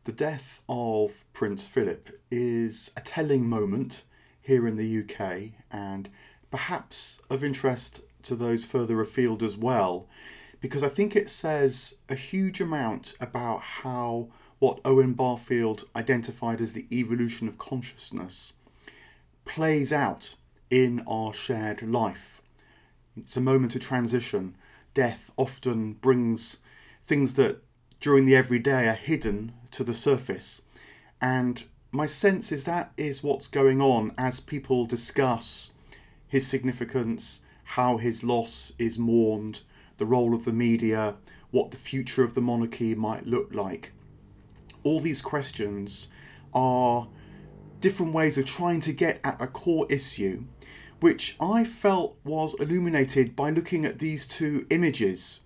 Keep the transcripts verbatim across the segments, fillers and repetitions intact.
The death of Prince Philip is a telling moment here in the U K and perhaps of interest to those further afield as well, because I think it says a huge amount about how what Owen Barfield identified as the evolution of consciousness plays out in our shared life. It's a moment of transition. Death often brings things that during the everyday are hidden to the surface. And my sense is that is what's going on as people discuss his significance, how his loss is mourned, the role of the media, what the future of the monarchy might look like. All these questions are different ways of trying to get at a core issue, which I felt was illuminated by looking at these two images.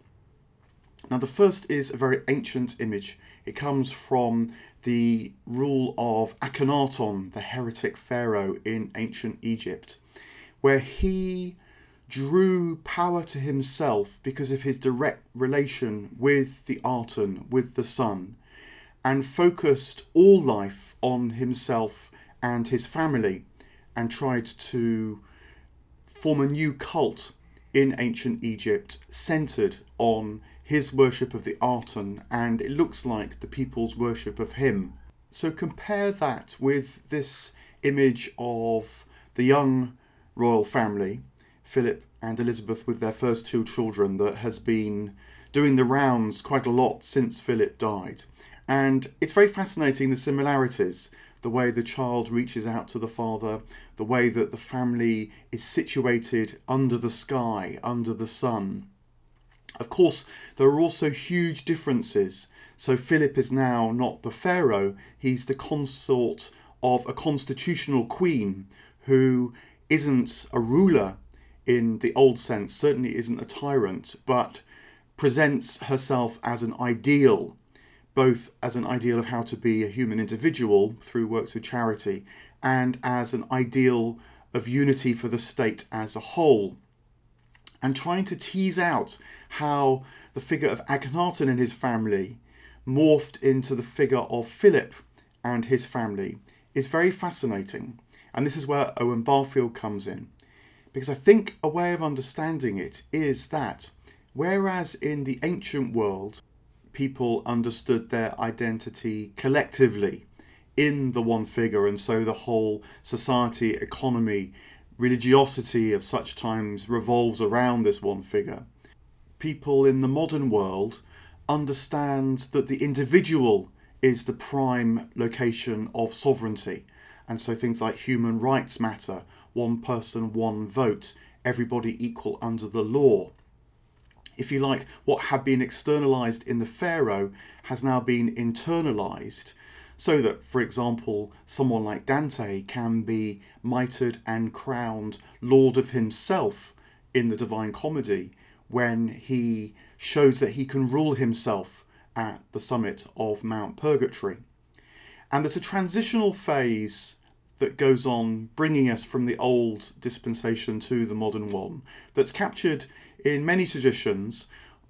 Now, the first is a very ancient image. It comes from the rule of Akhenaten, the heretic pharaoh in ancient Egypt, where he drew power to himself because of his direct relation with the Aten, with the sun, and focused all life on himself and his family, and tried to form a new cult in ancient Egypt centered on his worship of the Aten, and it looks like the people's worship of him. So compare that with this image of the young royal family, Philip and Elizabeth with their first two children, that has been doing the rounds quite a lot since Philip died. And it's very fascinating, the similarities, the way the child reaches out to the father, the way that the family is situated under the sky, under the sun. Of course, there are also huge differences. So Philip is now not the pharaoh, he's the consort of a constitutional queen who isn't a ruler in the old sense, certainly isn't a tyrant, but presents herself as an ideal, both as an ideal of how to be a human individual through works of charity and as an ideal of unity for the state as a whole. And trying to tease out how the figure of Akhenaten and his family morphed into the figure of Philip and his family is very fascinating. And this is where Owen Barfield comes in. Because I think a way of understanding it is that whereas in the ancient world, people understood their identity collectively in the one figure, and so the whole society, economy, religiosity of such times revolves around this one figure. People in the modern world understand that the individual is the prime location of sovereignty, and so things like human rights matter, one person, one vote, everybody equal under the law. If you like, what had been externalized in the pharaoh has now been internalized, so that, for example, someone like Dante can be mitred and crowned Lord of himself in the Divine Comedy when he shows that he can rule himself at the summit of Mount Purgatory. And there's a transitional phase that goes on, bringing us from the old dispensation to the modern one, that's captured in many traditions.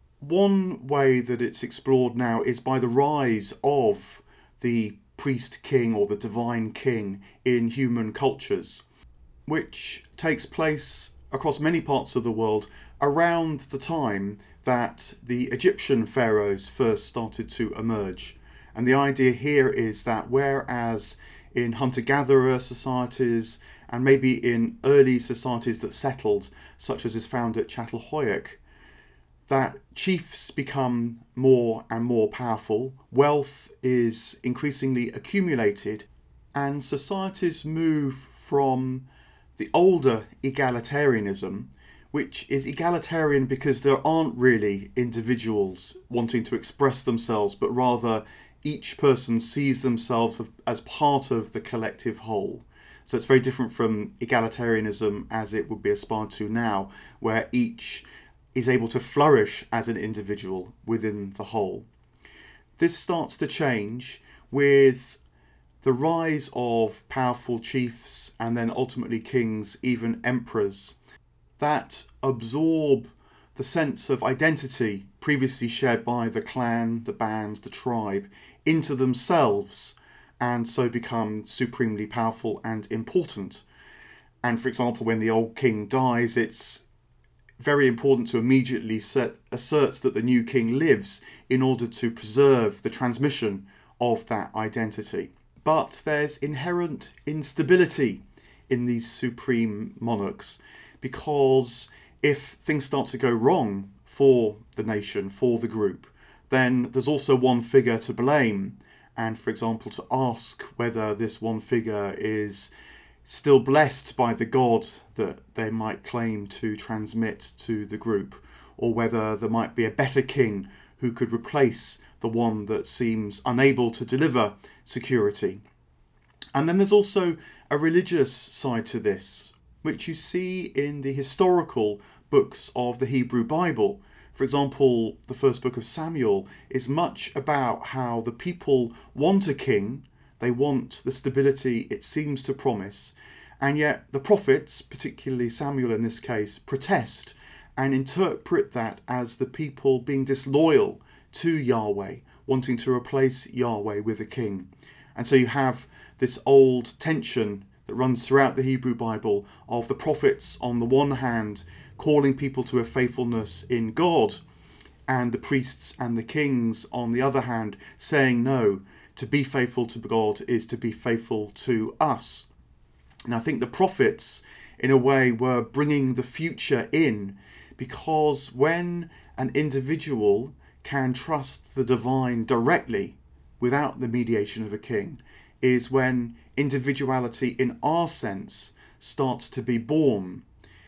One way that it's explored now is by the rise of the priest king or the divine king in human cultures, which takes place across many parts of the world around the time that the Egyptian pharaohs first started to emerge. And the idea here is that whereas in hunter-gatherer societies and maybe in early societies that settled, such as is found at Çatalhöyük, that chiefs become more and more powerful, wealth is increasingly accumulated, and societies move from the older egalitarianism, which is egalitarian because there aren't really individuals wanting to express themselves, but rather each person sees themselves as part of the collective whole. So it's very different from egalitarianism as it would be aspired to now, where each is able to flourish as an individual within the whole. This starts to change with the rise of powerful chiefs and then ultimately kings, even emperors, that absorb the sense of identity previously shared by the clan, the band, the tribe into themselves and so become supremely powerful and important. And for example, when the old king dies, it's very important to immediately set, assert that the new king lives in order to preserve the transmission of that identity. But there's inherent instability in these supreme monarchs, because if things start to go wrong for the nation, for the group, then there's also one figure to blame, and for example to ask whether this one figure is still blessed by the God that they might claim to transmit to the group, or whether there might be a better king who could replace the one that seems unable to deliver security. And then there's also a religious side to this, which you see in the historical books of the Hebrew Bible. For example, the first book of Samuel is much about how the people want a king. They want the stability it seems to promise, and yet the prophets, particularly Samuel in this case, protest and interpret that as the people being disloyal to Yahweh, wanting to replace Yahweh with a king. And so you have this old tension that runs throughout the Hebrew Bible of the prophets on the one hand calling people to a faithfulness in God, and the priests and the kings on the other hand saying no, to be faithful to God is to be faithful to us. And I think the prophets, in a way, were bringing the future in, because when an individual can trust the divine directly without the mediation of a king, is when individuality in our sense starts to be born,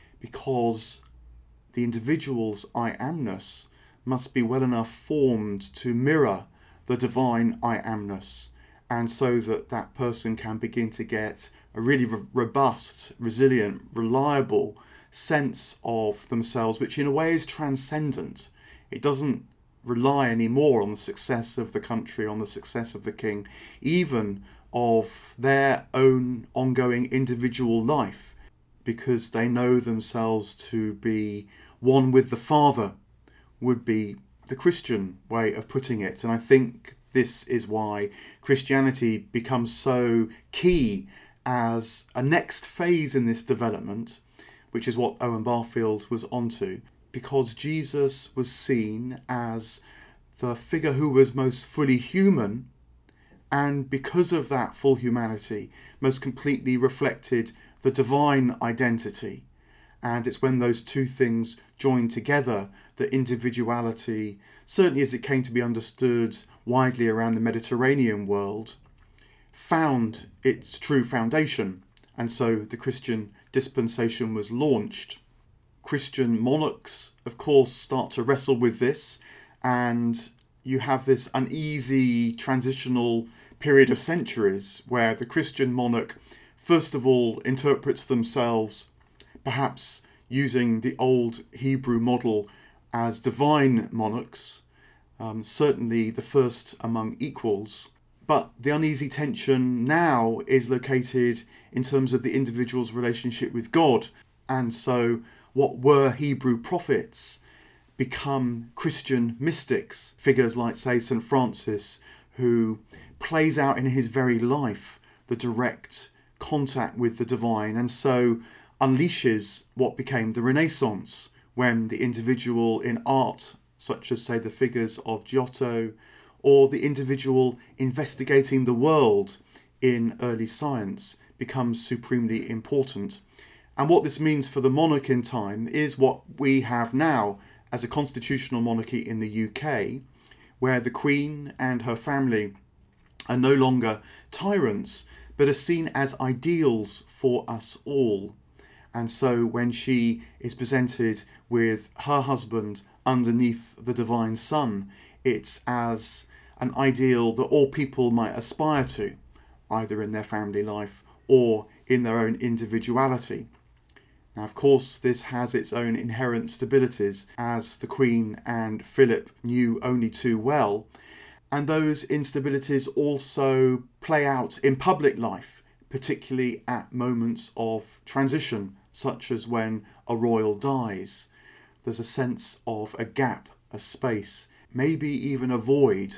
because the individual's I amness must be well enough formed to mirror the divine I amness, and so that that person can begin to get a really robust, resilient, reliable sense of themselves, which in a way is transcendent. It doesn't rely anymore on the success of the country, on the success of the king, even of their own ongoing individual life, because they know themselves to be one with the Father, would be the Christian way of putting it. And I think this is why Christianity becomes so key as a next phase in this development, which is what Owen Barfield was onto, because Jesus was seen as the figure who was most fully human, and because of that full humanity, most completely reflected the divine identity. And it's when those two things join together that individuality, certainly as it came to be understood widely around the Mediterranean world, found its true foundation. And so the Christian dispensation was launched. Christian monarchs, of course, start to wrestle with this, and you have this uneasy transitional period of centuries where the Christian monarch, first of all, interprets themselves perhaps using the old Hebrew model as divine monarchs, um, certainly the first among equals. But the uneasy tension now is located in terms of the individual's relationship with God. And so what were Hebrew prophets become Christian mystics, figures like, say, Saint Francis, who plays out in his very life the direct contact with the divine, and so unleashes what became the Renaissance, when the individual in art, such as, say, the figures of Giotto, or the individual investigating the world in early science, becomes supremely important. And what this means for the monarch in time is what we have now as a constitutional monarchy in the U K, where the Queen and her family are no longer tyrants, but are seen as ideals for us all. And so when she is presented with her husband underneath the divine sun, it's as an ideal that all people might aspire to, either in their family life or in their own individuality. Now, of course, this has its own inherent stabilities, as the Queen and Philip knew only too well. And those instabilities also play out in public life, particularly at moments of transition, such as when a royal dies. There's a sense of a gap, a space, maybe even a void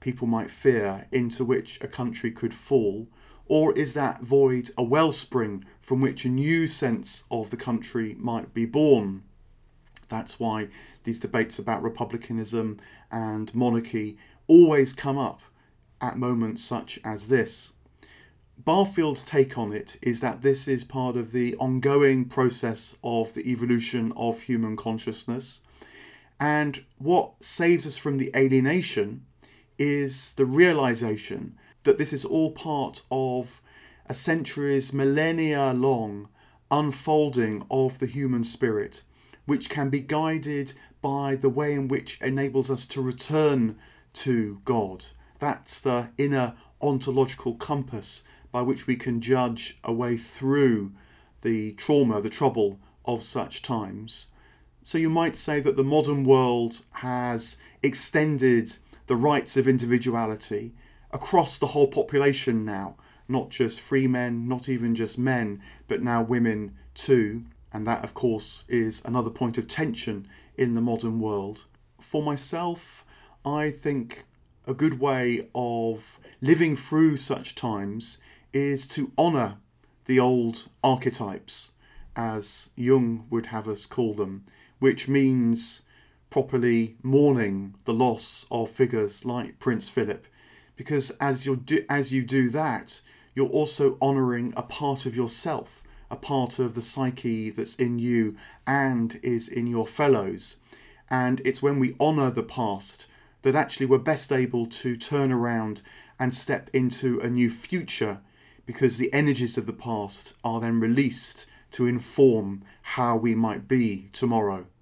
people might fear into which a country could fall? Or is that void a wellspring from which a new sense of the country might be born? That's why these debates about republicanism and monarchy always come up at moments such as this. Barfield's take on it is that this is part of the ongoing process of the evolution of human consciousness. And what saves us from the alienation is the realization that this is all part of a centuries, millennia long unfolding of the human spirit, which can be guided by the way in which enables us to return to God. That's the inner ontological compass by which we can judge a way through the trauma, the trouble of such times. So you might say that the modern world has extended the rights of individuality across the whole population now, not just free men, not even just men, but now women too. And that, of course, is another point of tension in the modern world. For myself, I think a good way of living through such times is to honour the old archetypes, as Jung would have us call them, which means properly mourning the loss of figures like Prince Philip, because as you do, as you do that, you're also honouring a part of yourself, a part of the psyche that's in you and is in your fellows. And it's when we honour the past that actually we're best able to turn around and step into a new future, because the energies of the past are then released to inform how we might be tomorrow.